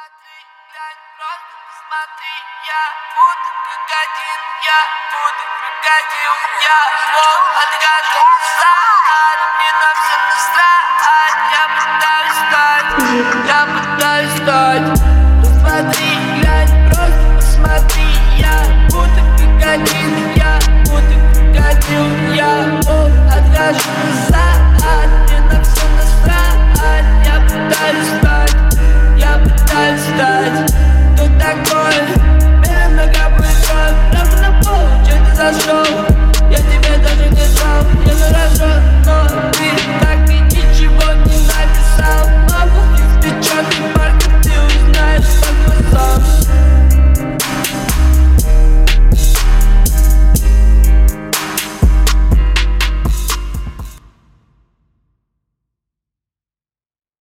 Посмотри, глянь, просто посмотри. Я буду как один, я буду крокодил. Я мог отказаться, мне на все насрать. Я пытаюсь стать, я